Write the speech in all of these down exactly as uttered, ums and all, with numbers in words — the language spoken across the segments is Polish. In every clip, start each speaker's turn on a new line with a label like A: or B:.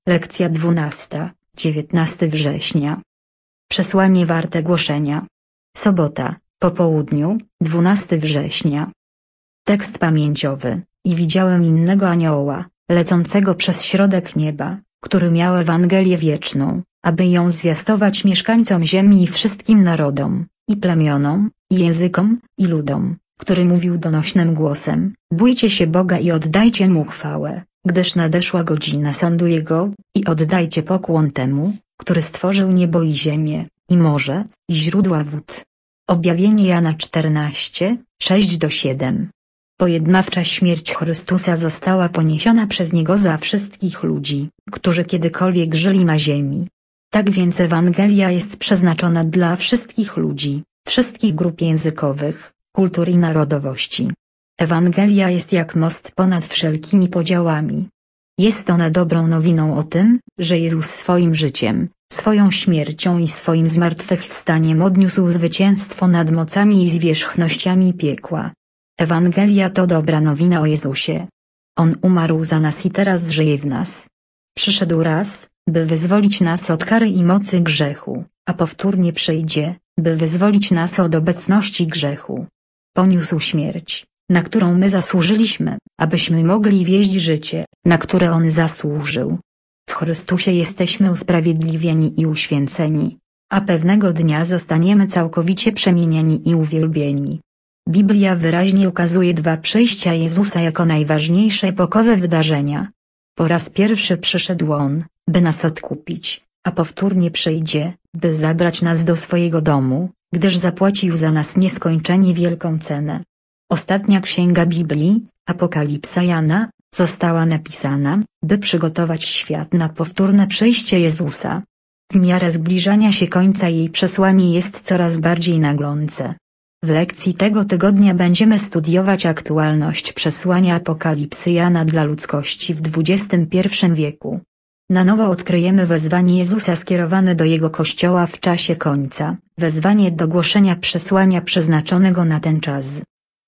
A: Lekcja dwunasta, dziewiętnastego września. Przesłanie warte głoszenia. Sobota, po południu, dwunastego września. Tekst pamięciowy. I widziałem innego anioła, lecącego przez środek nieba, który miał Ewangelię wieczną, aby ją zwiastować mieszkańcom ziemi i wszystkim narodom, i plemionom, i językom, i ludom, który mówił donośnym głosem: bójcie się Boga i oddajcie Mu chwałę, gdyż nadeszła godzina sądu Jego, i oddajcie pokłon temu, który stworzył niebo i ziemię, i morze, i źródła wód. Objawienie Jana czternaście, sześć do siedem. Pojednawcza śmierć Chrystusa została poniesiona przez Niego za wszystkich ludzi, którzy kiedykolwiek żyli na ziemi. Tak więc Ewangelia jest przeznaczona dla wszystkich ludzi, wszystkich grup językowych, kultur i narodowości. Ewangelia jest jak most ponad wszelkimi podziałami. Jest ona dobrą nowiną o tym, że Jezus swoim życiem, swoją śmiercią i swoim zmartwychwstaniem odniósł zwycięstwo nad mocami i zwierzchnościami piekła. Ewangelia to dobra nowina o Jezusie. On umarł za nas i teraz żyje w nas. Przyszedł raz, by wyzwolić nas od kary i mocy grzechu, a powtórnie przyjdzie, by wyzwolić nas od obecności grzechu. Poniósł śmierć, na którą my zasłużyliśmy, abyśmy mogli wieść życie, na które On zasłużył. W Chrystusie jesteśmy usprawiedliwieni i uświęceni, a pewnego dnia zostaniemy całkowicie przemienieni i uwielbieni. Biblia wyraźnie ukazuje dwa przyjścia Jezusa jako najważniejsze epokowe wydarzenia. Po raz pierwszy przyszedł On, by nas odkupić, a powtórnie przyjdzie, by zabrać nas do swojego domu, gdyż zapłacił za nas nieskończenie wielką cenę. Ostatnia księga Biblii, Apokalipsa Jana, została napisana, by przygotować świat na powtórne przyjście Jezusa. W miarę zbliżania się końca jej przesłanie jest coraz bardziej naglące. W lekcji tego tygodnia będziemy studiować aktualność przesłania Apokalipsy Jana dla ludzkości w dwudziestym pierwszym wieku. Na nowo odkryjemy wezwanie Jezusa skierowane do Jego Kościoła w czasie końca, wezwanie do głoszenia przesłania przeznaczonego na ten czas.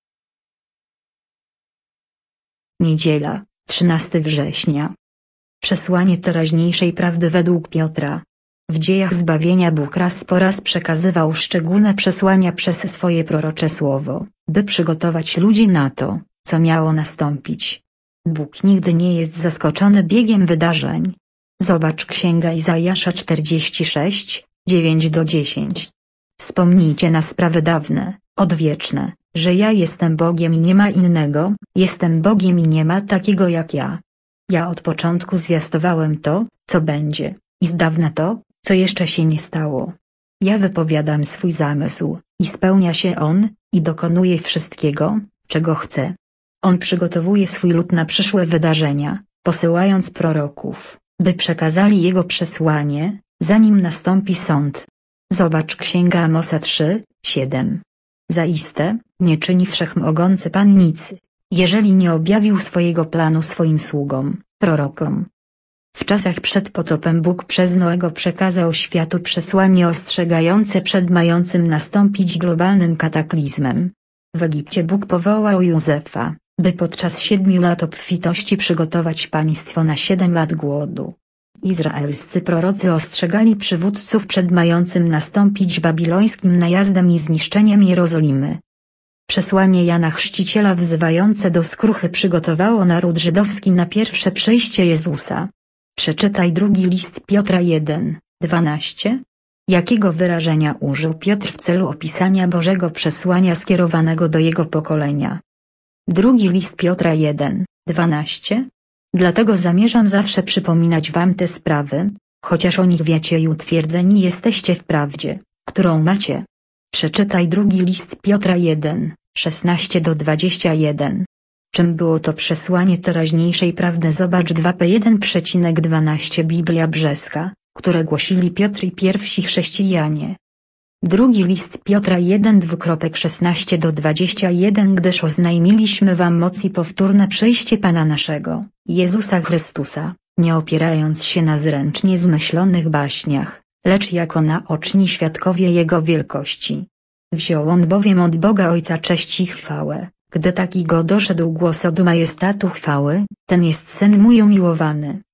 A: Niedziela, trzynastego września. Przesłanie teraźniejszej prawdy według Piotra. W dziejach zbawienia Bóg raz po raz przekazywał szczególne przesłania przez swoje prorocze słowo, by przygotować ludzi na to, co miało nastąpić. Bóg nigdy nie jest zaskoczony biegiem wydarzeń. Zobacz Księga Izajasza czterdzieści sześć, dziewięć do dziesięć. Wspomnijcie na sprawy dawne, odwieczne, że ja jestem Bogiem i nie ma innego, jestem Bogiem i nie ma takiego jak ja. Ja od początku zwiastowałem to, co będzie, i z dawna to, co jeszcze się nie stało. Ja wypowiadam swój zamysł, i spełnia się on, i dokonuje wszystkiego, czego chce. On przygotowuje swój lud na przyszłe wydarzenia, posyłając proroków, by przekazali jego przesłanie, zanim nastąpi sąd. Zobacz Księga Amosa trzy, siedem. Zaiste, nie czyni Wszechmogący Pan nic, jeżeli nie objawił swojego planu swoim sługom, prorokom. W czasach przed potopem Bóg przez Noego przekazał światu przesłanie ostrzegające przed mającym nastąpić globalnym kataklizmem. W Egipcie Bóg powołał Józefa, by podczas siedmiu lat obfitości przygotować państwo na siedem lat głodu. Izraelscy prorocy ostrzegali przywódców przed mającym nastąpić babilońskim najazdem i zniszczeniem Jerozolimy. Przesłanie Jana Chrzciciela wzywające do skruchy przygotowało naród żydowski na pierwsze przyjście Jezusa. Przeczytaj drugi list Piotra jeden, dwanaście. Jakiego wyrażenia użył Piotr w celu opisania Bożego przesłania skierowanego do jego pokolenia? Drugi list Piotra jeden, dwanaście. Dlatego zamierzam zawsze przypominać wam te sprawy, chociaż o nich wiecie i utwierdzeni jesteście w prawdzie, którą macie. Przeczytaj drugi list Piotra jeden, szesnaście do dwudziestu jeden. Czym było to przesłanie teraźniejszej prawdy? Zobacz dwa P jeden dwanaście Biblia Brzeska, które głosili Piotr i pierwsi chrześcijanie. Drugi list Piotra jeden szesnaście do dwudziestu jeden. Gdyż oznajmiliśmy wam moc i powtórne przyjście Pana naszego, Jezusa Chrystusa, nie opierając się na zręcznie zmyślonych baśniach, lecz jako naoczni świadkowie Jego wielkości. Wziął On bowiem od Boga Ojca cześć i chwałę, gdy taki go doszedł głos od majestatu chwały, ten jest Syn mój umiłowany,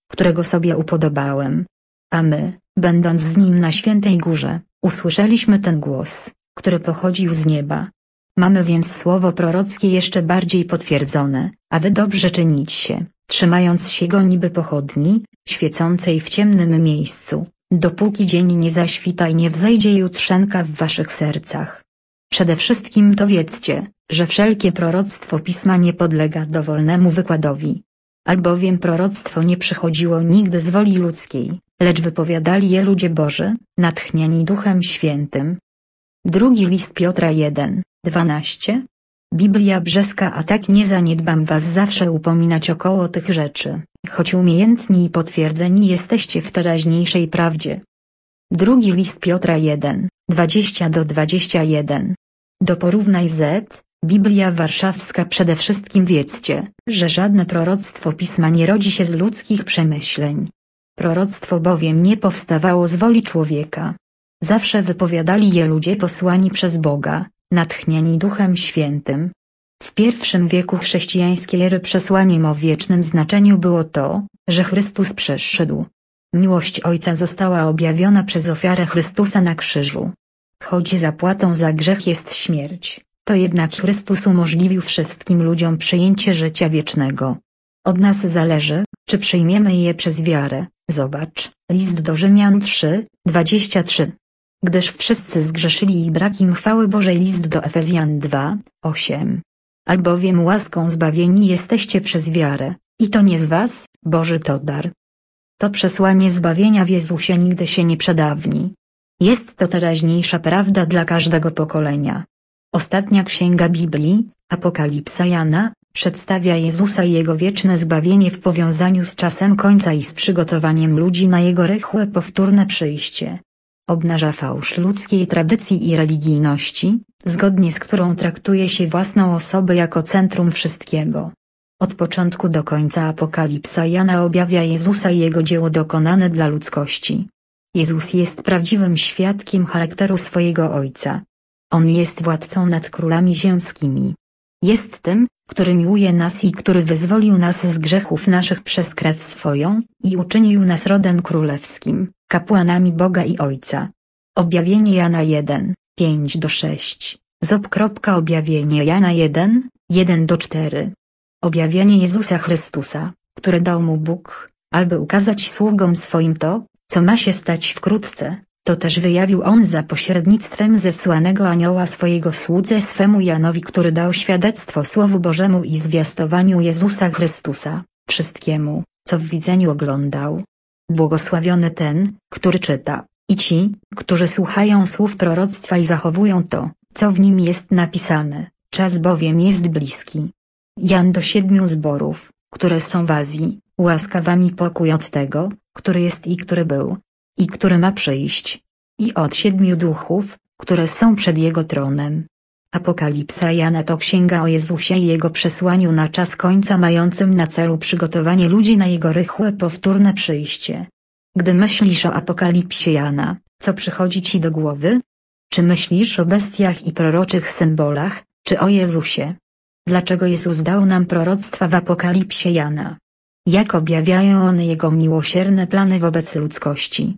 A: którego sobie upodobałem. A my, będąc z nim na świętej górze, usłyszeliśmy ten głos, który pochodził z nieba. Mamy więc słowo prorockie jeszcze bardziej potwierdzone, a wy dobrze czynicie, trzymając się go niby pochodni, świecącej w ciemnym miejscu, dopóki dzień nie zaświta i nie wzejdzie jutrzenka w waszych sercach. Przede wszystkim to wiedzcie, że wszelkie proroctwo Pisma nie podlega dowolnemu wykładowi. Albowiem proroctwo nie przychodziło nigdy z woli ludzkiej, lecz wypowiadali je ludzie Boży, natchnieni Duchem Świętym. Drugi list Piotra jeden, dwanaście. Biblia brzeska, a tak nie zaniedbam was zawsze upominać około tych rzeczy, choć umiejętni i potwierdzeni jesteście w teraźniejszej prawdzie. Drugi list Piotra jeden, dwadzieścia do dwudziestu jeden. Do porównaj z, Biblia warszawska. Przede wszystkim wiedzcie, że żadne proroctwo Pisma nie rodzi się z ludzkich przemyśleń. Proroctwo bowiem nie powstawało z woli człowieka. Zawsze wypowiadali je ludzie posłani przez Boga, natchnieni Duchem Świętym. W pierwszym wieku chrześcijańskiej ery przesłaniem o wiecznym znaczeniu było to, że Chrystus przeszedł. Miłość Ojca została objawiona przez ofiarę Chrystusa na krzyżu. Choć zapłatą za grzech jest śmierć, to jednak Chrystus umożliwił wszystkim ludziom przyjęcie życia wiecznego. Od nas zależy, czy przyjmiemy je przez wiarę. Zobacz, list do Rzymian trzy, dwadzieścia trzy. Gdyż wszyscy zgrzeszyli i brak im chwały Bożej. List do Efezjan dwa, osiem. Albowiem łaską zbawieni jesteście przez wiarę, i to nie z was, Boży to dar. To przesłanie zbawienia w Jezusie nigdy się nie przedawni. Jest to teraźniejsza prawda dla każdego pokolenia. Ostatnia księga Biblii, Apokalipsa Jana, przedstawia Jezusa i Jego wieczne zbawienie w powiązaniu z czasem końca i z przygotowaniem ludzi na Jego rychłe powtórne przyjście. Obnaża fałsz ludzkiej tradycji i religijności, zgodnie z którą traktuje się własną osobę jako centrum wszystkiego. Od początku do końca Apokalipsa Jana objawia Jezusa i Jego dzieło dokonane dla ludzkości. Jezus jest prawdziwym świadkiem charakteru swojego Ojca. On jest władcą nad królami ziemskimi. Jest tym, który miłuje nas i który wyzwolił nas z grzechów naszych przez krew swoją, i uczynił nas rodem królewskim, kapłanami Boga i Ojca. Objawienie Jana jeden, pięć do sześciu. Zob. Objawienie Jana jeden, jeden do czterech. Objawienie Jezusa Chrystusa, które dał mu Bóg, aby ukazać sługom swoim to, co ma się stać wkrótce, to też wyjawił on za pośrednictwem zesłanego anioła swojego słudze swemu Janowi, który dał świadectwo Słowu Bożemu i zwiastowaniu Jezusa Chrystusa, wszystkiemu, co w widzeniu oglądał. Błogosławiony ten, który czyta, i ci, którzy słuchają słów proroctwa i zachowują to, co w nim jest napisane, czas bowiem jest bliski. Jan do siedmiu zborów, które są w Azji, łaska wam i pokój od tego, który jest i który był, i który ma przyjść, i od siedmiu duchów, które są przed Jego tronem. Apokalipsa Jana to księga o Jezusie i Jego przesłaniu na czas końca, mającym na celu przygotowanie ludzi na Jego rychłe powtórne przyjście. Gdy myślisz o Apokalipsie Jana, co przychodzi ci do głowy? Czy myślisz o bestiach i proroczych symbolach, czy o Jezusie? Dlaczego Jezus dał nam proroctwa w Apokalipsie Jana? Jak objawiają one Jego miłosierne plany wobec ludzkości?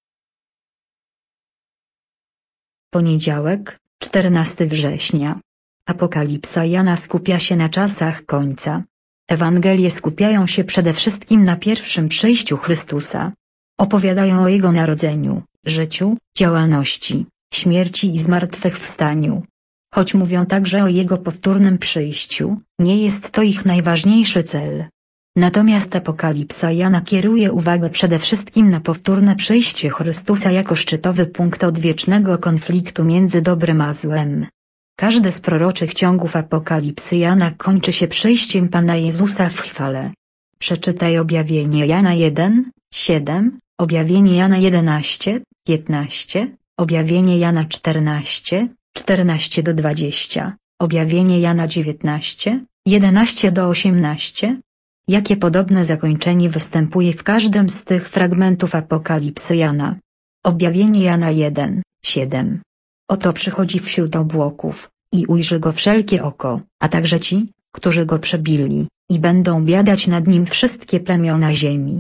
A: Poniedziałek, czternastego września. Apokalipsa Jana skupia się na czasach końca. Ewangelie skupiają się przede wszystkim na pierwszym przyjściu Chrystusa. Opowiadają o Jego narodzeniu, życiu, działalności, śmierci i zmartwychwstaniu. Choć mówią także o Jego powtórnym przyjściu, nie jest to ich najważniejszy cel. Natomiast Apokalipsa Jana kieruje uwagę przede wszystkim na powtórne przyjście Chrystusa jako szczytowy punkt odwiecznego konfliktu między dobrem a złem. Każdy z proroczych ciągów Apokalipsy Jana kończy się przyjściem Pana Jezusa w chwale. Przeczytaj objawienie Jana jeden, siedem, objawienie Jana jedenaście, piętnaście, objawienie Jana czternaście, czternaście do dwudziestu, objawienie Jana dziewiętnaście, jedenaście do osiemnastu. Jakie podobne zakończenie występuje w każdym z tych fragmentów Apokalipsy Jana? Objawienie Jana jeden, siedem. Oto przychodzi wśród obłoków, i ujrzy go wszelkie oko, a także ci, którzy go przebili, i będą biadać nad nim wszystkie plemiona ziemi.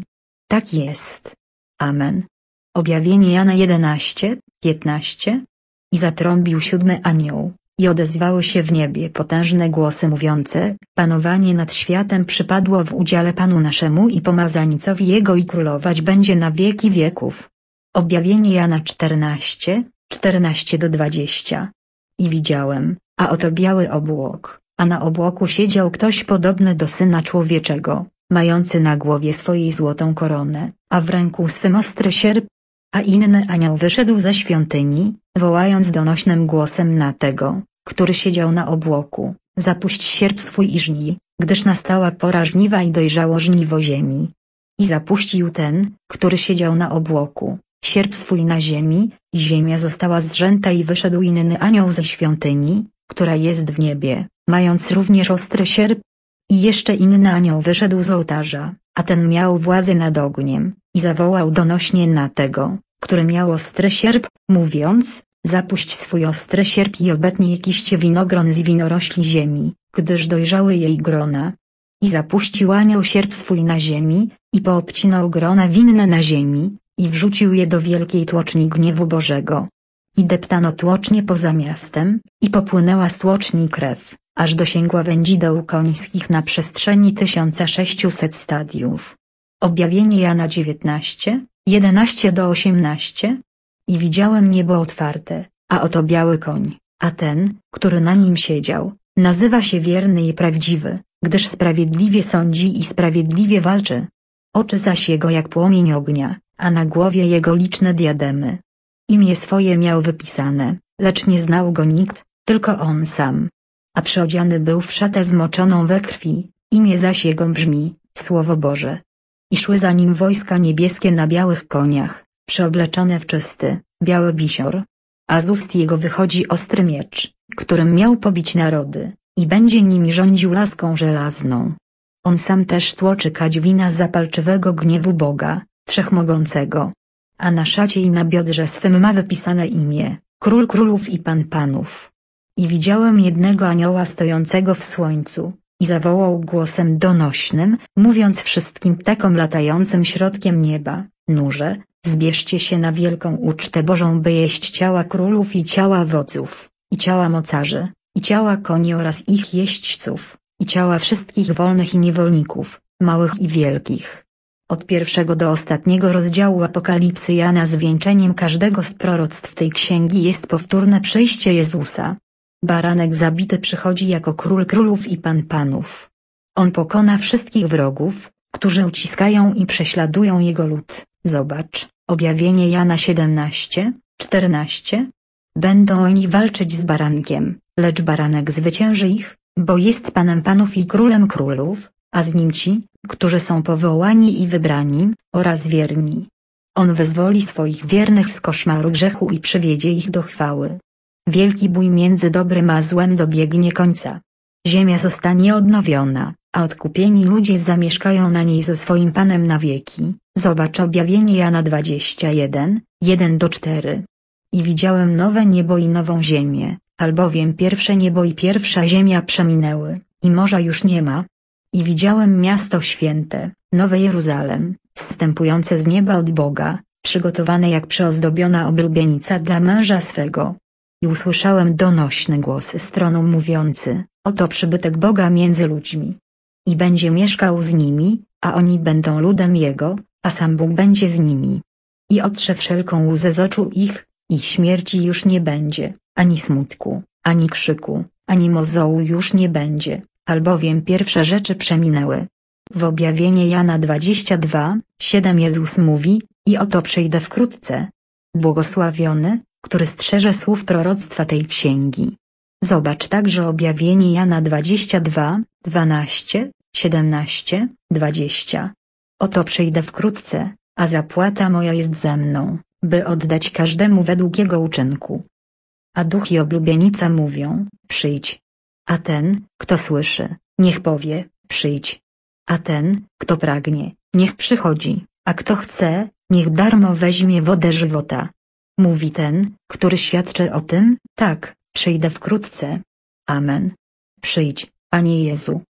A: Tak jest. Amen. Objawienie Jana jedenaście, piętnaście. I zatrąbił siódmy anioł, i odezwały się w niebie potężne głosy mówiące: panowanie nad światem przypadło w udziale Panu naszemu i pomazańcowi Jego i królować będzie na wieki wieków. Objawienie Jana czternaście, czternaście do dwudziestu. I widziałem, a oto biały obłok, a na obłoku siedział ktoś podobny do Syna Człowieczego, mający na głowie swojej złotą koronę, a w ręku swym ostry sierp. A inny anioł wyszedł ze świątyni, wołając donośnym głosem na tego, który siedział na obłoku: zapuść sierp swój i żnij, gdyż nastała pora żniwa i dojrzało żniwo ziemi. I zapuścił ten, który siedział na obłoku, sierp swój na ziemi, i ziemia została zrzęta, i wyszedł inny anioł ze świątyni, która jest w niebie, mając również ostry sierp. I jeszcze inny anioł wyszedł z ołtarza, a ten miał władzę nad ogniem, i zawołał donośnie na tego, który miał ostry sierp, mówiąc: zapuść swój ostry sierp i obetnij kiście winogron z winorośli ziemi, gdyż dojrzały jej grona. I zapuścił anioł sierp swój na ziemi, i poobcinał grona winne na ziemi, i wrzucił je do wielkiej tłoczni gniewu Bożego. I deptano tłocznie poza miastem, i popłynęła z tłoczni krew, aż dosięgła wędzideł końskich na przestrzeni tysiąca sześciuset stadiów. Objawienie Jana dziewiętnaście, jedenaście do osiemnastu. I widziałem niebo otwarte, a oto biały koń, a ten, który na nim siedział, nazywa się wierny i prawdziwy, gdyż sprawiedliwie sądzi i sprawiedliwie walczy. Oczy zaś jego jak płomień ognia, a na głowie jego liczne diademy. Imię swoje miał wypisane, lecz nie znał go nikt, tylko on sam. A przyodziany był w szatę zmoczoną we krwi, imię zaś jego brzmi: Słowo Boże. I szły za nim wojska niebieskie na białych koniach, przeobleczone w czysty, biały bisior. A z ust jego wychodzi ostry miecz, którym miał pobić narody, i będzie nimi rządził laską żelazną. On sam też tłoczy kadź wina zapalczywego gniewu Boga, Wszechmogącego. A na szacie i na biodrze swym ma wypisane imię: Król Królów i Pan Panów. I widziałem jednego anioła stojącego w słońcu, i zawołał głosem donośnym, mówiąc wszystkim ptakom latającym środkiem nieba: nurze, zbierzcie się na wielką ucztę Bożą, by jeść ciała królów i ciała wodzów, i ciała mocarzy, i ciała koni oraz ich jeźdźców, i ciała wszystkich wolnych i niewolników, małych i wielkich. Od pierwszego do ostatniego rozdziału Apokalipsy Jana zwieńczeniem każdego z proroctw tej księgi jest powtórne przyjście Jezusa. Baranek zabity przychodzi jako Król Królów i Pan Panów. On pokona wszystkich wrogów, którzy uciskają i prześladują Jego lud. Zobacz, objawienie Jana siedemnaście, czternaście. Będą oni walczyć z barankiem, lecz baranek zwycięży ich, bo jest Panem Panów i Królem Królów, a z nim ci, którzy są powołani i wybrani, oraz wierni. On wyzwoli swoich wiernych z koszmaru grzechu i przywiedzie ich do chwały. Wielki bój między dobrym a złem dobiegnie końca. Ziemia zostanie odnowiona, a odkupieni ludzie zamieszkają na niej ze swoim Panem na wieki. Zobacz objawienie Jana dwadzieścia jeden, jeden do czterech. I widziałem nowe niebo i nową ziemię, albowiem pierwsze niebo i pierwsza ziemia przeminęły, i morza już nie ma. I widziałem miasto święte, nowe Jeruzalem, zstępujące z nieba od Boga, przygotowane jak przyozdobiona oblubienica dla męża swego. I usłyszałem donośny głos z tronu mówiący: oto przybytek Boga między ludźmi. I będzie mieszkał z nimi, a oni będą ludem Jego, a sam Bóg będzie z nimi. I otrze wszelką łzę z oczu ich, ich śmierci już nie będzie, ani smutku, ani krzyku, ani mozołu już nie będzie, albowiem pierwsze rzeczy przeminęły. W objawienie Jana dwadzieścia dwa, siedem Jezus mówi: i oto przyjdę wkrótce. Błogosławiony, który strzeże słów proroctwa tej księgi. Zobacz także objawienie Jana dwadzieścia dwa, dwanaście, siedemnaście, dwadzieścia. Oto przyjdę wkrótce, a zapłata moja jest ze mną, by oddać każdemu według jego uczynku. A duch i oblubienica mówią: przyjdź. A ten, kto słyszy, niech powie: przyjdź. A ten, kto pragnie, niech przychodzi, a kto chce, niech darmo weźmie wodę żywota. Mówi ten, który świadczy o tym: tak, przyjdę wkrótce. Amen. Przyjdź, Panie Jezu.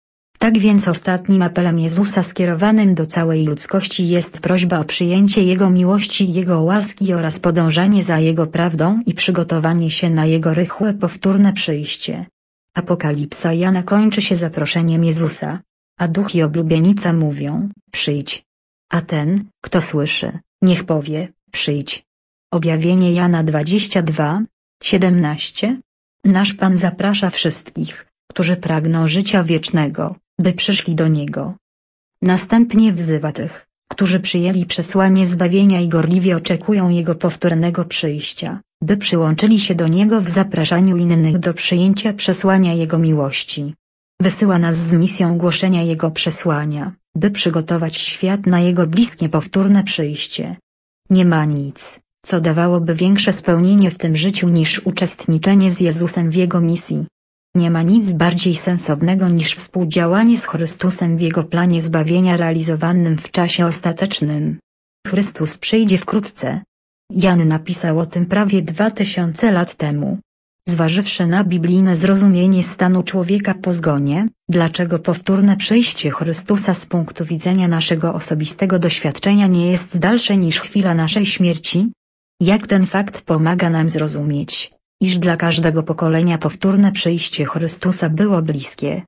A: Tak więc ostatnim apelem Jezusa skierowanym do całej ludzkości jest prośba o przyjęcie Jego miłości i Jego łaski oraz podążanie za Jego prawdą i przygotowanie się na Jego rychłe powtórne przyjście. Apokalipsa Jana kończy się zaproszeniem Jezusa, a duch i oblubienica mówią, przyjdź. A ten, kto słyszy, niech powie, przyjdź. Objawienie Jana dwadzieścia dwa, siedemnaście. Nasz Pan zaprasza wszystkich, którzy pragną życia wiecznego, by przyszli do Niego. Następnie wzywa tych, którzy przyjęli przesłanie zbawienia i gorliwie oczekują Jego powtórnego przyjścia, by przyłączyli się do Niego w zapraszaniu innych do przyjęcia przesłania Jego miłości. Wysyła nas z misją głoszenia Jego przesłania, by przygotować świat na Jego bliskie powtórne przyjście. Nie ma nic, co dawałoby większe spełnienie w tym życiu niż uczestniczenie z Jezusem w Jego misji. Nie ma nic bardziej sensownego niż współdziałanie z Chrystusem w Jego planie zbawienia realizowanym w czasie ostatecznym. Chrystus przyjdzie wkrótce. Jan napisał o tym prawie dwa tysiące lat temu. Zważywszy na biblijne zrozumienie stanu człowieka po zgonie, dlaczego powtórne przyjście Chrystusa z punktu widzenia naszego osobistego doświadczenia nie jest dalsze niż chwila naszej śmierci? Jak ten fakt pomaga nam zrozumieć, iż dla każdego pokolenia powtórne przyjście Chrystusa było bliskie.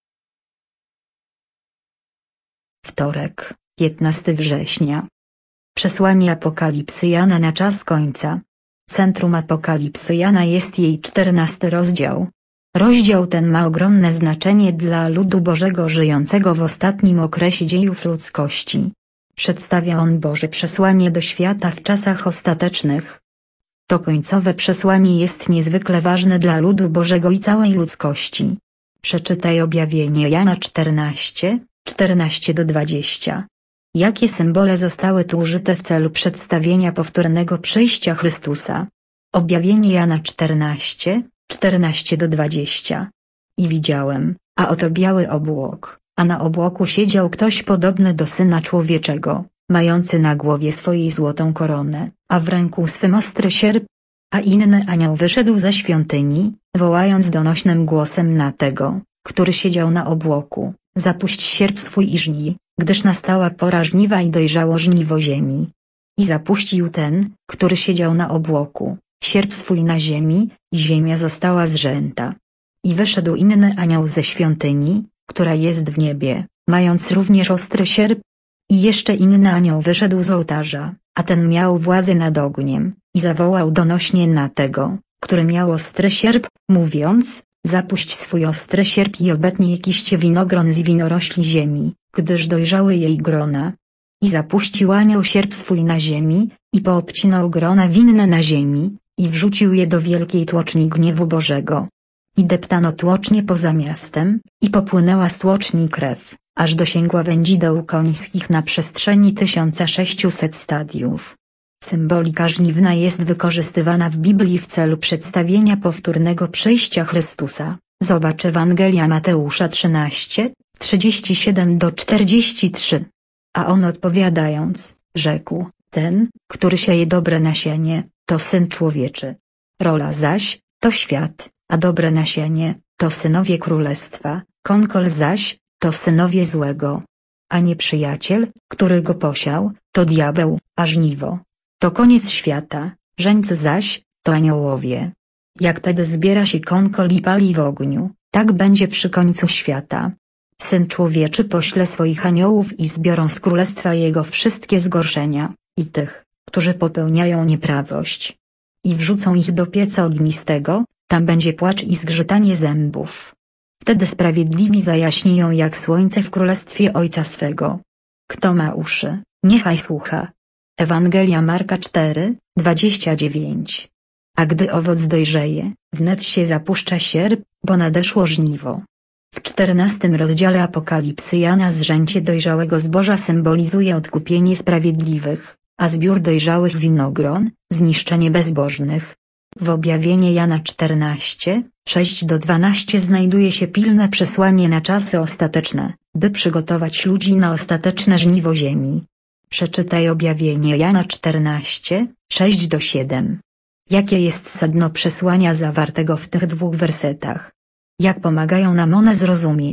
A: Wtorek, piętnastego września. Przesłanie Apokalipsy Jana na czas końca. Centrum Apokalipsy Jana jest jej czternasty rozdział. Rozdział ten ma ogromne znaczenie dla ludu Bożego żyjącego w ostatnim okresie dziejów ludzkości. Przedstawia on Boże przesłanie do świata w czasach ostatecznych. To końcowe przesłanie jest niezwykle ważne dla ludu Bożego i całej ludzkości. Przeczytaj objawienie Jana czternaście, czternaście do dwudziestu. Jakie symbole zostały tu użyte w celu przedstawienia powtórnego przyjścia Chrystusa? Objawienie Jana czternaście, czternaście do dwudziestu. I widziałem, a oto biały obłok, a na obłoku siedział ktoś podobny do Syna Człowieczego, mający na głowie swojej złotą koronę, a w ręku swym ostry sierp. A inny anioł wyszedł ze świątyni, wołając donośnym głosem na tego, który siedział na obłoku, zapuść sierp swój i żnij, gdyż nastała pora żniwa i dojrzało żniwo ziemi. I zapuścił ten, który siedział na obłoku, sierp swój na ziemi, i ziemia została zrzęta. I wyszedł inny anioł ze świątyni, która jest w niebie, mając również ostry sierp. I jeszcze inny anioł wyszedł z ołtarza, a ten miał władzę nad ogniem, i zawołał donośnie na tego, który miał ostry sierp, mówiąc, zapuść swój ostry sierp i obetnij kiście winogron z winorośli ziemi, gdyż dojrzały jej grona. I zapuścił anioł sierp swój na ziemi, i poobcinał grona winne na ziemi, i wrzucił je do wielkiej tłoczni gniewu Bożego. I deptano tłocznie poza miastem, i popłynęła z tłoczni krew, aż dosięgła wędzideł końskich na przestrzeni tysiąca sześciuset stadiów. Symbolika żniwna jest wykorzystywana w Biblii w celu przedstawienia powtórnego przyjścia Chrystusa. Zobacz Ewangelia Mateusza trzynaście, trzydzieści siedem do czterdziestu trzech. A on odpowiadając, rzekł, ten, który sieje dobre nasienie, to Syn Człowieczy. Rola zaś, to świat, a dobre nasienie, to synowie królestwa, konkol zaś, to synowie złego. A nieprzyjaciel, który go posiał, to diabeł, a żniwo to koniec świata, żeńcy zaś, to aniołowie. Jak tedy zbiera się konkol i pali w ogniu, tak będzie przy końcu świata. Syn Człowieczy pośle swoich aniołów i zbiorą z królestwa jego wszystkie zgorszenia, i tych, którzy popełniają nieprawość. I wrzucą ich do pieca ognistego, tam będzie płacz i zgrzytanie zębów. Wtedy sprawiedliwi zajaśnieją jak słońce w królestwie Ojca swego. Kto ma uszy, niechaj słucha. Ewangelia Marka cztery, dwadzieścia dziewięć. A gdy owoc dojrzeje, wnet się zapuszcza sierp, bo nadeszło żniwo. W czternastym rozdziale Apokalipsy Jana zrzęcie dojrzałego zboża symbolizuje odkupienie sprawiedliwych, a zbiór dojrzałych winogron, zniszczenie bezbożnych. W objawienie Jana czternaście, sześć do dwunastu znajduje się pilne przesłanie na czasy ostateczne, by przygotować ludzi na ostateczne żniwo ziemi. Przeczytaj objawienie Jana czternaście, sześć do siedem. Jakie jest sedno przesłania zawartego w tych dwóch wersetach? Jak pomagają nam one zrozumieć,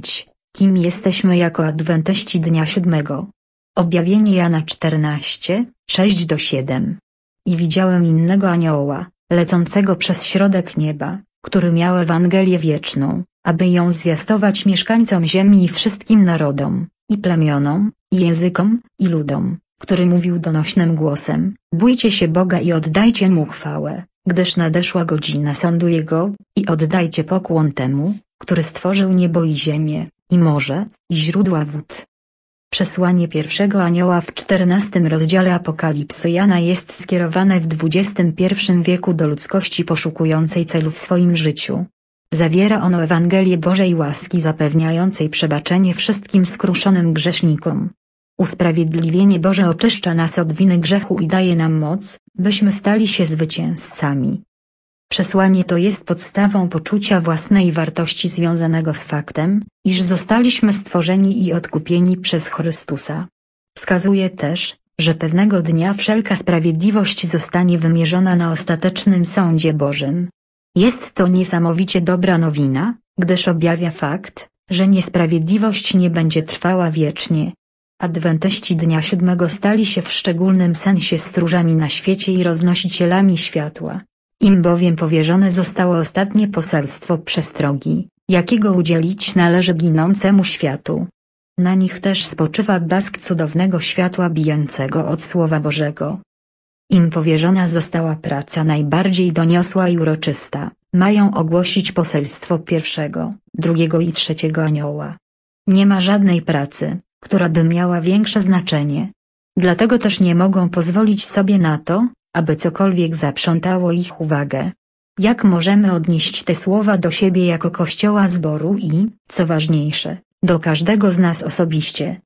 A: Kim jesteśmy jako adwentyści dnia siódmego? Objawienie Jana czternaście, sześć do siedem. I widziałem innego anioła, lecącego przez środek nieba, który miał Ewangelię wieczną, aby ją zwiastować mieszkańcom ziemi i wszystkim narodom, i plemionom, i językom, i ludom, który mówił donośnym głosem: bójcie się Boga i oddajcie Mu chwałę, gdyż nadeszła godzina sądu Jego, i oddajcie pokłon Temu, który stworzył niebo i ziemię, i morze, i źródła wód. Przesłanie pierwszego anioła w czternastym rozdziale Apokalipsy Jana jest skierowane w dwudziestym pierwszym wieku do ludzkości poszukującej celu w swoim życiu. Zawiera ono Ewangelię Bożej łaski zapewniającej przebaczenie wszystkim skruszonym grzesznikom. Usprawiedliwienie Boże oczyszcza nas od winy grzechu i daje nam moc, byśmy stali się zwycięzcami. Przesłanie to jest podstawą poczucia własnej wartości związanego z faktem, iż zostaliśmy stworzeni i odkupieni przez Chrystusa. Wskazuje też, że pewnego dnia wszelka sprawiedliwość zostanie wymierzona na ostatecznym sądzie Bożym. Jest to niesamowicie dobra nowina, gdyż objawia fakt, że niesprawiedliwość nie będzie trwała wiecznie. Adwentyści dnia siódmego stali się w szczególnym sensie stróżami na świecie i roznosicielami światła. Im bowiem powierzone zostało ostatnie poselstwo przestrogi, jakiego udzielić należy ginącemu światu. Na nich też spoczywa blask cudownego światła bijącego od Słowa Bożego. Im powierzona została praca najbardziej doniosła i uroczysta, mają ogłosić poselstwo pierwszego, drugiego i trzeciego anioła. Nie ma żadnej pracy, która by miała większe znaczenie. Dlatego też nie mogą pozwolić sobie na to, aby cokolwiek zaprzątało ich uwagę. Jak możemy odnieść te słowa do siebie jako Kościoła zboru i, co ważniejsze, do każdego z nas osobiście?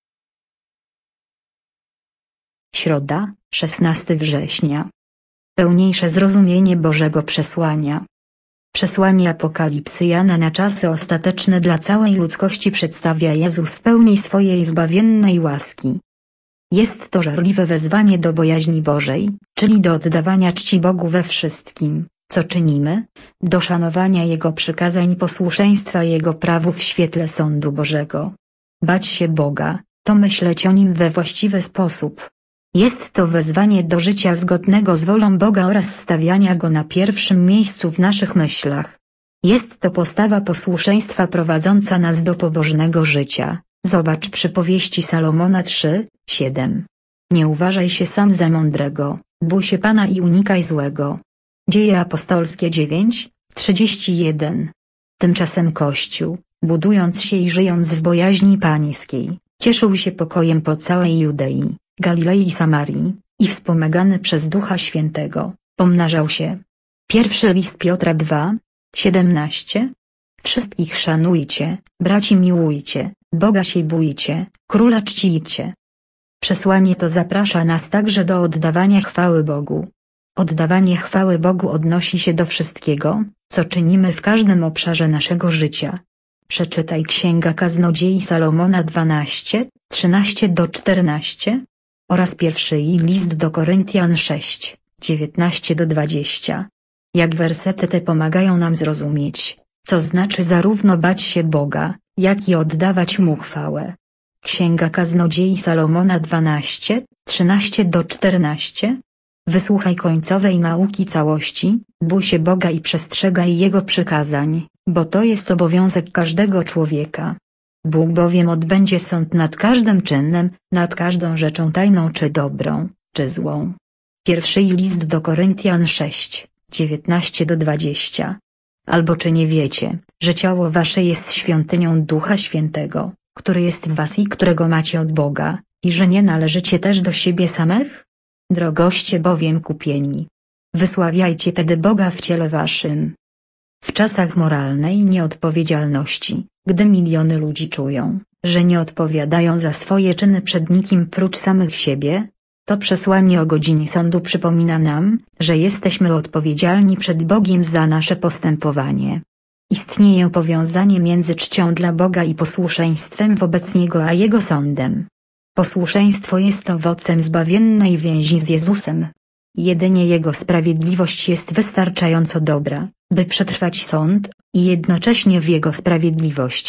A: Środa, szesnastego września. Pełniejsze zrozumienie Bożego przesłania. Przesłanie Apokalipsy Jana na czasy ostateczne dla całej ludzkości przedstawia Jezus w pełni swojej zbawiennej łaski. Jest to żarliwe wezwanie do bojaźni Bożej, czyli do oddawania czci Bogu we wszystkim, co czynimy, do szanowania Jego przykazań i posłuszeństwa Jego prawu w świetle sądu Bożego. Bać się Boga, to myśleć o Nim we właściwy sposób. Jest to wezwanie do życia zgodnego z wolą Boga oraz stawiania Go na pierwszym miejscu w naszych myślach. Jest to postawa posłuszeństwa prowadząca nas do pobożnego życia. Zobacz przypowieści Salomona trzy, siedem. Nie uważaj się sam za mądrego, bój się Pana i unikaj złego. Dzieje apostolskie dziewięć, trzydzieści jeden. Tymczasem Kościół, budując się i żyjąc w bojaźni pańskiej, cieszył się pokojem po całej Judei, Galilei i Samarii, i wspomagany przez Ducha Świętego, pomnażał się. Pierwszy list Piotra dwa, siedemnaście. Wszystkich szanujcie, braci miłujcie, Boga się bójcie, Króla czcijcie. Przesłanie to zaprasza nas także do oddawania chwały Bogu. Oddawanie chwały Bogu odnosi się do wszystkiego, co czynimy w każdym obszarze naszego życia. Przeczytaj Księga Kaznodziei Salomona dwanaście, trzynaście do czternaście oraz pierwszy list do Koryntian sześć, dziewiętnaście do dwudziestu. Jak wersety te pomagają nam zrozumieć, co znaczy zarówno bać się Boga, jak i oddawać Mu chwałę. Księga Kaznodziei Salomona dwanaście, trzynaście do czternastu. Wysłuchaj końcowej nauki całości, bój się Boga i przestrzegaj Jego przykazań, bo to jest obowiązek każdego człowieka. Bóg bowiem odbędzie sąd nad każdym czynem, nad każdą rzeczą tajną czy dobrą, czy złą. Pierwszy list do Koryntian sześć, dziewiętnaście do dwudziestu. Albo czy nie wiecie, że ciało wasze jest świątynią Ducha Świętego, który jest w was i którego macie od Boga, i że nie należycie też do siebie samych? Drogoście bowiem kupieni. Wysławiajcie tedy Boga w ciele waszym. W czasach moralnej nieodpowiedzialności, gdy miliony ludzi czują, że nie odpowiadają za swoje czyny przed nikim prócz samych siebie, to przesłanie o godzinie sądu przypomina nam, że jesteśmy odpowiedzialni przed Bogiem za nasze postępowanie. Istnieje powiązanie między czcią dla Boga i posłuszeństwem wobec Niego a Jego sądem. Posłuszeństwo jest owocem zbawiennej więzi z Jezusem. Jedynie Jego sprawiedliwość jest wystarczająco dobra, by przetrwać sąd, i jednocześnie w Jego sprawiedliwości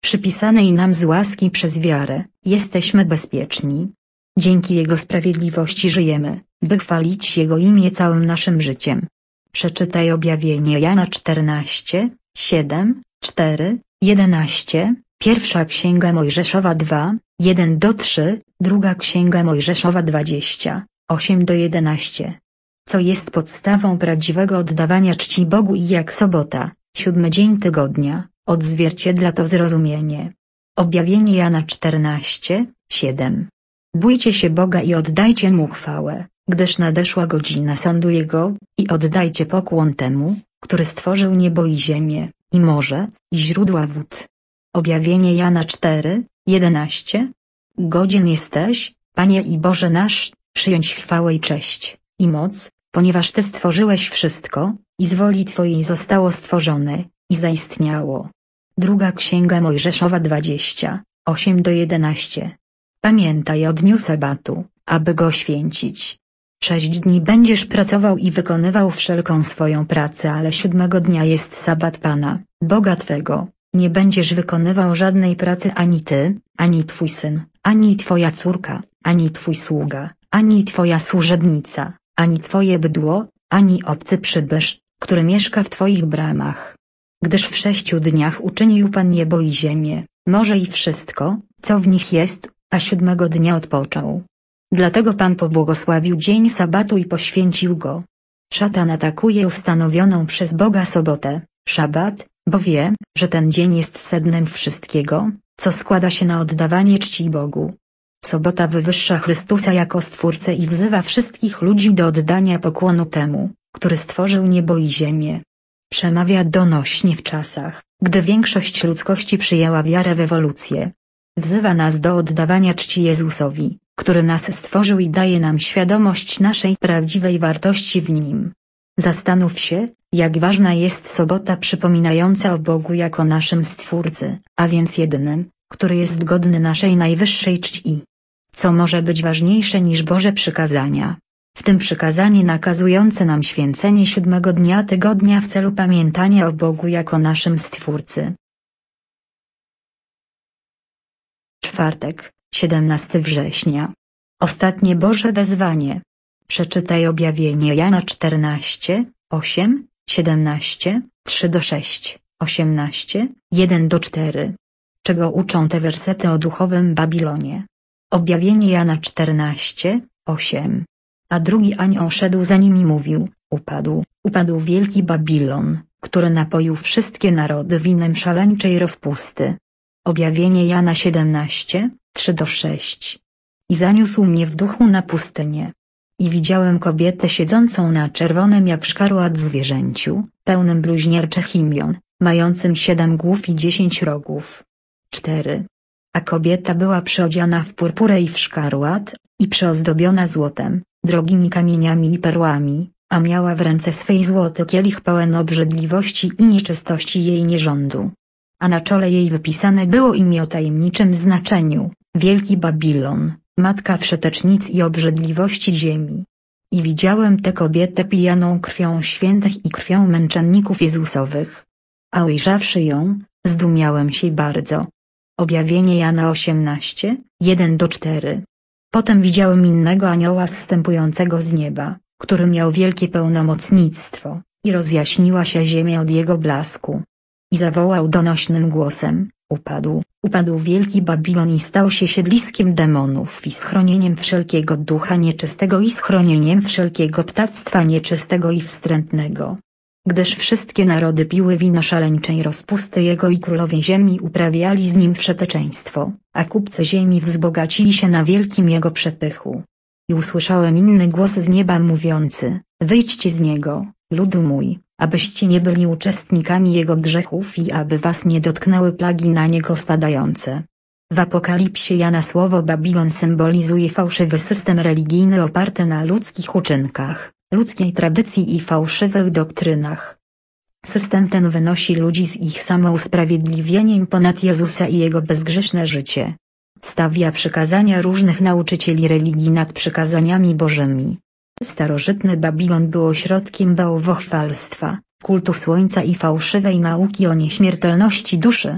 A: przypisanej nam z łaski przez wiarę, jesteśmy bezpieczni. Dzięki Jego sprawiedliwości żyjemy, by chwalić Jego imię całym naszym życiem. Przeczytaj Objawienie Jana czternaście, siedem, cztery, jedenaście, Pierwsza Księga Mojżeszowa dwa, jeden do trzech, Druga Księga Mojżeszowa dwadzieścia, osiem do jedenastu. Co jest podstawą prawdziwego oddawania czci Bogu i jak sobota, siódmy dzień tygodnia, odzwierciedla to zrozumienie. Objawienie Jana czternaście, siedem. Bójcie się Boga i oddajcie Mu chwałę, gdyż nadeszła godzina sądu Jego, i oddajcie pokłon Temu, który stworzył niebo i ziemię, i morze, i źródła wód. Objawienie Jana cztery, jedenaście. Godzien jesteś, Panie i Boże nasz, przyjąć chwałę i cześć, i moc, ponieważ Ty stworzyłeś wszystko, i z woli Twojej zostało stworzone, i zaistniało. Druga Księga Mojżeszowa dwadzieścia, osiem do jedenastu. Pamiętaj o dniu sabatu, aby go święcić. Sześć dni będziesz pracował i wykonywał wszelką swoją pracę, ale siódmego dnia jest sabat Pana, Boga Twego. Nie będziesz wykonywał żadnej pracy ani ty, ani twój syn, ani twoja córka, ani twój sługa, ani twoja służebnica, ani twoje bydło, ani obcy przybysz, który mieszka w twoich bramach. Gdyż w sześciu dniach uczynił Pan niebo i ziemię, morze i wszystko, co w nich jest, a siódmego dnia odpoczął. Dlatego Pan pobłogosławił dzień sabatu i poświęcił go. Szatan atakuje ustanowioną przez Boga sobotę, szabat, bo wie, że ten dzień jest sednem wszystkiego, co składa się na oddawanie czci Bogu. Sobota wywyższa Chrystusa jako Stwórcę i wzywa wszystkich ludzi do oddania pokłonu Temu, który stworzył niebo i ziemię. Przemawia donośnie w czasach, gdy większość ludzkości przyjęła wiarę w ewolucję. Wzywa nas do oddawania czci Jezusowi, który nas stworzył i daje nam świadomość naszej prawdziwej wartości w Nim. Zastanów się, jak ważna jest sobota przypominająca o Bogu jako naszym Stwórcy, a więc jedynym, który jest godny naszej najwyższej czci. Co może być ważniejsze niż Boże przykazania? W tym przykazanie nakazujące nam święcenie siódmego dnia tygodnia w celu pamiętania o Bogu jako naszym Stwórcy. Czwartek, siedemnastego września. Ostatnie Boże wezwanie. Przeczytaj Objawienie Jana czternaście, osiem, siedemnaście, trzy do sześciu, osiemnaście, jeden do czterech. Czego uczą te wersety o duchowym Babilonie? Objawienie Jana czternaście, osiem. A drugi anioł szedł za nim i mówił, upadł, upadł wielki Babilon, który napoił wszystkie narody winem szaleńczej rozpusty. Objawienie Jana siedemnaście, trzy do sześciu. I zaniósł mnie w duchu na pustynię. I widziałem kobietę siedzącą na czerwonym jak szkarłat zwierzęciu, pełnym bluźnierczych imion, mającym siedem głów i dziesięć rogów. cztery. A kobieta była przyodziana w purpurę i w szkarłat, i przyozdobiona złotem, drogimi kamieniami i perłami, a miała w ręce swej złoty kielich pełen obrzydliwości i nieczystości jej nierządu. A na czole jej wypisane było imię o tajemniczym znaczeniu, Wielki Babilon, matka wszetecznic i obrzydliwości ziemi. I widziałem tę kobietę pijaną krwią świętych i krwią męczenników Jezusowych. A ujrzawszy ją, zdumiałem się bardzo. Objawienie Jana osiemnaście, jeden do czterech. Potem widziałem innego anioła zstępującego z nieba, który miał wielkie pełnomocnictwo, i rozjaśniła się ziemia od jego blasku. I zawołał donośnym głosem, upadł, upadł wielki Babilon i stał się siedliskiem demonów i schronieniem wszelkiego ducha nieczystego i schronieniem wszelkiego ptactwa nieczystego i wstrętnego. Gdyż wszystkie narody piły wino szaleńczej rozpusty jego i królowie ziemi uprawiali z nim wszeteczeństwo, a kupcy ziemi wzbogacili się na wielkim jego przepychu. I usłyszałem inny głos z nieba mówiący, wyjdźcie z niego, ludu mój, abyście nie byli uczestnikami jego grzechów i aby was nie dotknęły plagi na niego spadające. W Apokalipsie Jana słowo Babilon symbolizuje fałszywy system religijny oparty na ludzkich uczynkach, ludzkiej tradycji i fałszywych doktrynach. System ten wynosi ludzi z ich samousprawiedliwieniem ponad Jezusa i jego bezgrzeszne życie. Stawia przykazania różnych nauczycieli religii nad przykazaniami bożymi. Starożytny Babilon był ośrodkiem bałwochwalstwa, kultu słońca i fałszywej nauki o nieśmiertelności duszy.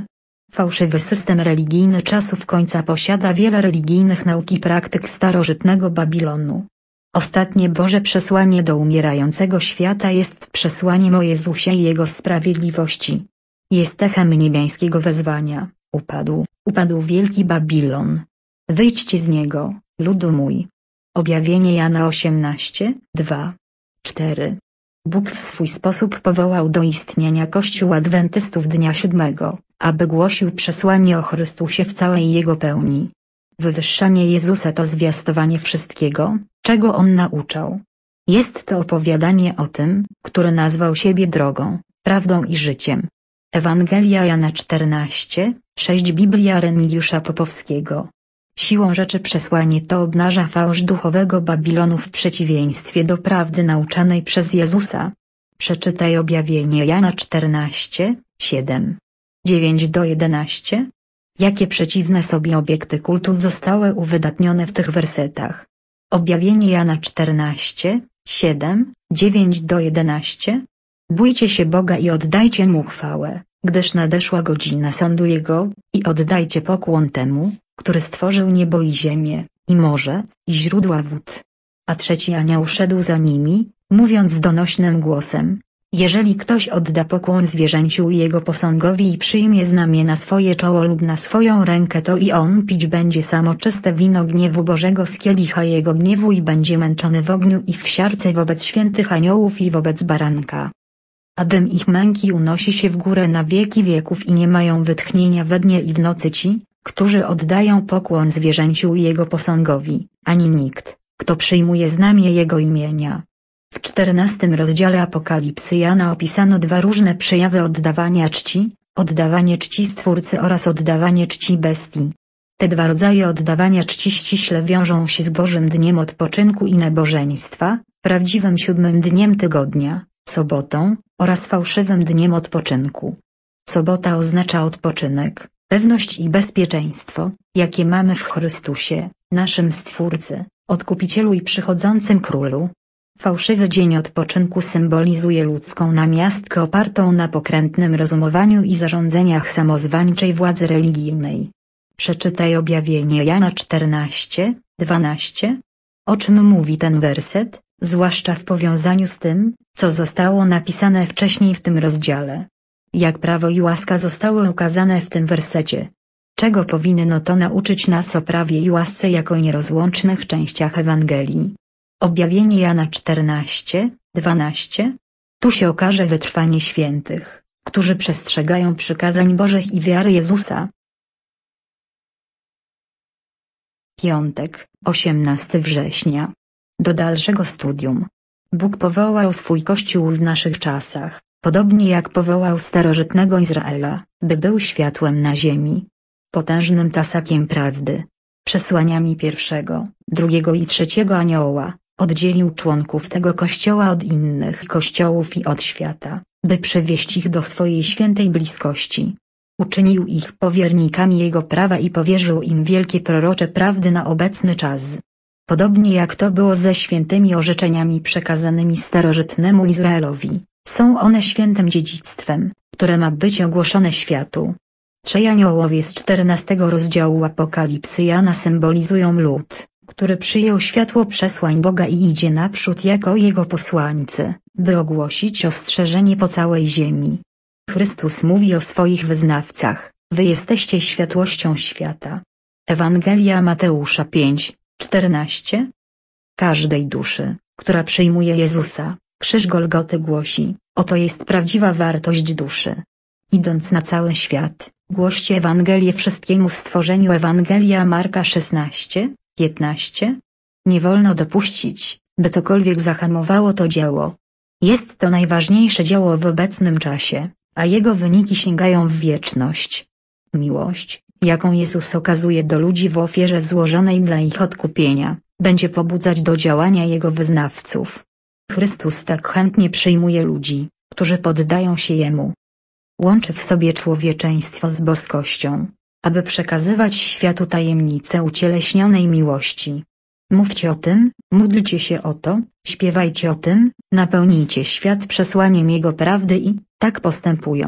A: Fałszywy system religijny czasów końca posiada wiele religijnych nauk i praktyk starożytnego Babilonu. Ostatnie Boże przesłanie do umierającego świata jest przesłaniem o Jezusie i Jego sprawiedliwości. Jest echem niebiańskiego wezwania: upadł, upadł wielki Babilon. Wyjdźcie z niego, ludu mój. Objawienie Jana osiemnaście, dwa, cztery. Bóg w swój sposób powołał do istnienia Kościół Adwentystów dnia siódmego, aby głosił przesłanie o Chrystusie w całej Jego pełni. Wywyższanie Jezusa to zwiastowanie wszystkiego, czego On nauczał. Jest to opowiadanie o tym, który nazwał siebie drogą, prawdą i życiem. Ewangelia Jana czternaście, sześć. Biblia Remigiusza Popowskiego. Siłą rzeczy przesłanie to obnaża fałsz duchowego Babilonu w przeciwieństwie do prawdy nauczanej przez Jezusa. Przeczytaj objawienie Jana czternaście, siedem, dziewięć do jedenastu. Jakie przeciwne sobie obiekty kultu zostały uwydatnione w tych wersetach? Objawienie Jana czternaście, siedem, dziewięć do jedenastu. Bójcie się Boga i oddajcie Mu chwałę, gdyż nadeszła godzina sądu Jego, i oddajcie pokłon temu, który stworzył niebo i ziemię, i morze, i źródła wód. A trzeci anioł szedł za nimi, mówiąc donośnym głosem: jeżeli ktoś odda pokłon zwierzęciu i jego posągowi i przyjmie znamię na swoje czoło lub na swoją rękę, to i on pić będzie samo czyste wino gniewu Bożego z kielicha jego gniewu i będzie męczony w ogniu i w siarce wobec świętych aniołów i wobec baranka. A dym ich męki unosi się w górę na wieki wieków i nie mają wytchnienia we dnie i w nocy ci, którzy oddają pokłon zwierzęciu i jego posągowi, ani nikt, kto przyjmuje znamię jego imienia. W czternastym rozdziale Apokalipsy Jana opisano dwa różne przejawy oddawania czci: oddawanie czci Stwórcy oraz oddawanie czci bestii. Te dwa rodzaje oddawania czci ściśle wiążą się z Bożym Dniem Odpoczynku i Nabożeństwa, prawdziwym siódmym dniem tygodnia, sobotą, oraz fałszywym dniem odpoczynku. Sobota oznacza odpoczynek, pewność i bezpieczeństwo, jakie mamy w Chrystusie, naszym Stwórcy, Odkupicielu i przychodzącym Królu. Fałszywy dzień odpoczynku symbolizuje ludzką namiastkę opartą na pokrętnym rozumowaniu i zarządzeniach samozwańczej władzy religijnej. Przeczytaj objawienie Jana czternaście, dwanaście. O czym mówi ten werset, zwłaszcza w powiązaniu z tym, co zostało napisane wcześniej w tym rozdziale? Jak prawo i łaska zostały ukazane w tym wersecie? Czego powinno to nauczyć nas o prawie i łasce jako nierozłącznych częściach Ewangelii? Objawienie Jana czternaście, dwanaście. Tu się okaże wytrwanie świętych, którzy przestrzegają przykazań Bożych i wiary Jezusa. Piątek, osiemnastego września. Do dalszego studium. Bóg powołał swój Kościół w naszych czasach, podobnie jak powołał starożytnego Izraela, by był światłem na ziemi. Potężnym tasakiem prawdy. Przesłaniami pierwszego, drugiego i trzeciego anioła, oddzielił członków tego Kościoła od innych kościołów i od świata, by przywieść ich do swojej świętej bliskości. Uczynił ich powiernikami Jego prawa i powierzył im wielkie prorocze prawdy na obecny czas. Podobnie jak to było ze świętymi orzeczeniami przekazanymi starożytnemu Izraelowi, są one świętym dziedzictwem, które ma być ogłoszone światu. Trzej aniołowie z czternastego rozdziału Apokalipsy Jana symbolizują lud, który przyjął światło przesłań Boga i idzie naprzód jako Jego posłańcy, by ogłosić ostrzeżenie po całej ziemi. Chrystus mówi o swoich wyznawcach: wy jesteście światłością świata. Ewangelia Mateusza pięć, czternaście. Każdej duszy, która przyjmuje Jezusa, krzyż Golgoty głosi: oto jest prawdziwa wartość duszy. Idąc na cały świat, głoście Ewangelię wszystkiemu stworzeniu. Ewangelia Marka szesnaście, piętnaście. Nie wolno dopuścić, by cokolwiek zahamowało to dzieło. Jest to najważniejsze dzieło w obecnym czasie, a jego wyniki sięgają w wieczność. Miłość, jaką Jezus okazuje do ludzi w ofierze złożonej dla ich odkupienia, będzie pobudzać do działania Jego wyznawców. Chrystus tak chętnie przyjmuje ludzi, którzy poddają się Jemu. Łączy w sobie człowieczeństwo z boskością, aby przekazywać światu tajemnicę ucieleśnionej miłości. Mówcie o tym, módlcie się o to, śpiewajcie o tym, napełnijcie świat przesłaniem Jego prawdy i, tak postępując,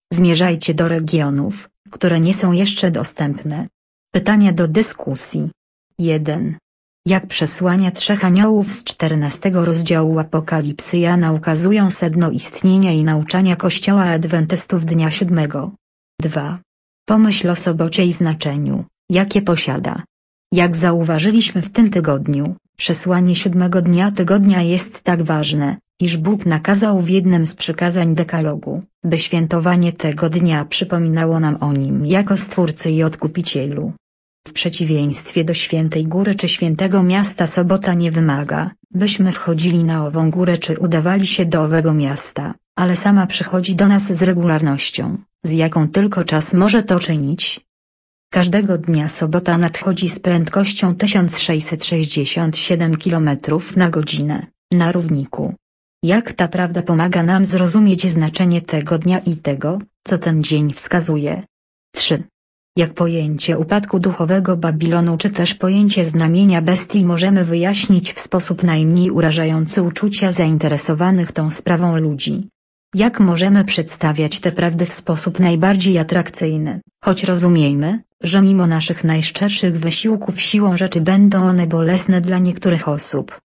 A: Zmierzajcie do regionów, które nie są jeszcze dostępne. Pytania do dyskusji. jeden. Jak przesłania trzech aniołów z czternastego rozdziału Apokalipsy Jana ukazują sedno istnienia i nauczania Kościoła Adwentystów dnia siódmego? dwa. Pomyśl o sobocie i znaczeniu, jakie posiada. Jak zauważyliśmy w tym tygodniu, przesłanie siódmego dnia tygodnia jest tak ważne, iż Bóg nakazał w jednym z przykazań dekalogu, by świętowanie tego dnia przypominało nam o Nim jako Stwórcy i Odkupicielu. W przeciwieństwie do Świętej Góry czy Świętego Miasta sobota nie wymaga, byśmy wchodzili na ową górę czy udawali się do owego miasta, ale sama przychodzi do nas z regularnością, z jaką tylko czas może to czynić. Każdego dnia sobota nadchodzi z prędkością tysiąc sześćset sześćdziesiąt siedem kilometrów na godzinę, na równiku. Jak ta prawda pomaga nam zrozumieć znaczenie tego dnia i tego, co ten dzień wskazuje? trzy. Jak pojęcie upadku duchowego Babilonu czy też pojęcie znamienia bestii możemy wyjaśnić w sposób najmniej urażający uczucia zainteresowanych tą sprawą ludzi? Jak możemy przedstawiać te prawdy w sposób najbardziej atrakcyjny, choć rozumiejmy, że mimo naszych najszczerszych wysiłków siłą rzeczy będą one bolesne dla niektórych osób,